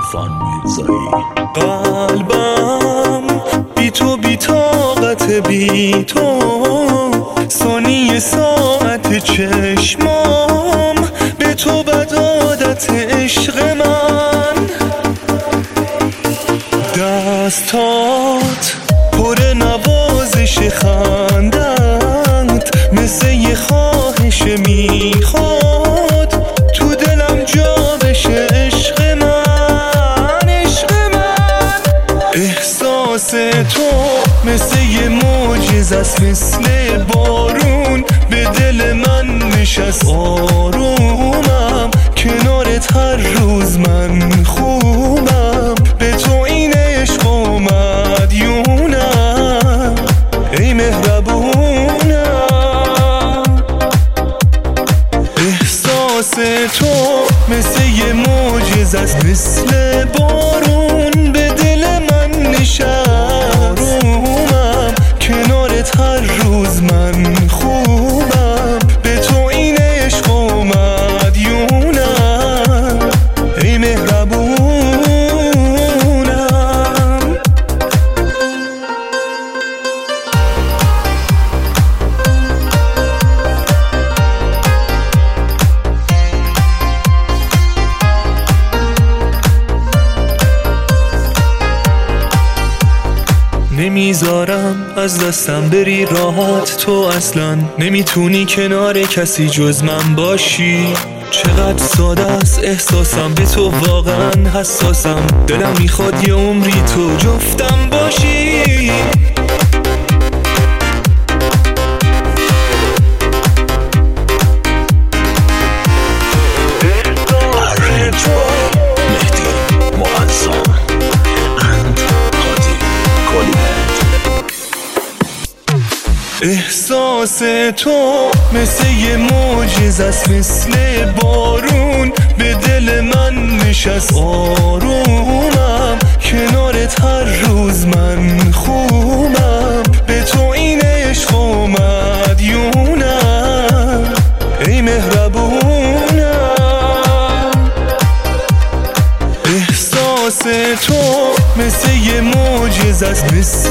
عرفان میرزایی. قلبم بی تو بی طاقت بی تو، ثانیه ساعت چشمام به تو بد عادت عشق من. دستات پر نوازش خندت، مثل یه خواهش میخواد تو دلم جا بشه عشق من. عشق من احساس تو مثل یه معجزه است، مثل بارون به دل من نشست. آرومم کنارت هر روز من خوبم، به تو این عشق اومد یونم ای مهربونم. احساس تو مثل یه معجزه است، مثل بارون به دل من نشست. آرومم کنارت هر روز من خوبم، به تو این عشق اومد یونم ای مهربونم. نمیذارم از دستم بری راحت، تو اصلا نمیتونی کنار کسی جز من باشی. چقدر ساده است احساسم به تو، واقعا حساسم. دلم میخواد یه عمری تو جفتم باشی. احساس تو مثل یه معجزه است، مثل بارون به دل من نشست. آرومم کنارت هر روز من خوبم، به تو این عشق اومد یونم ای مهربونم. احساس تو مثل یه معجزه است، مثل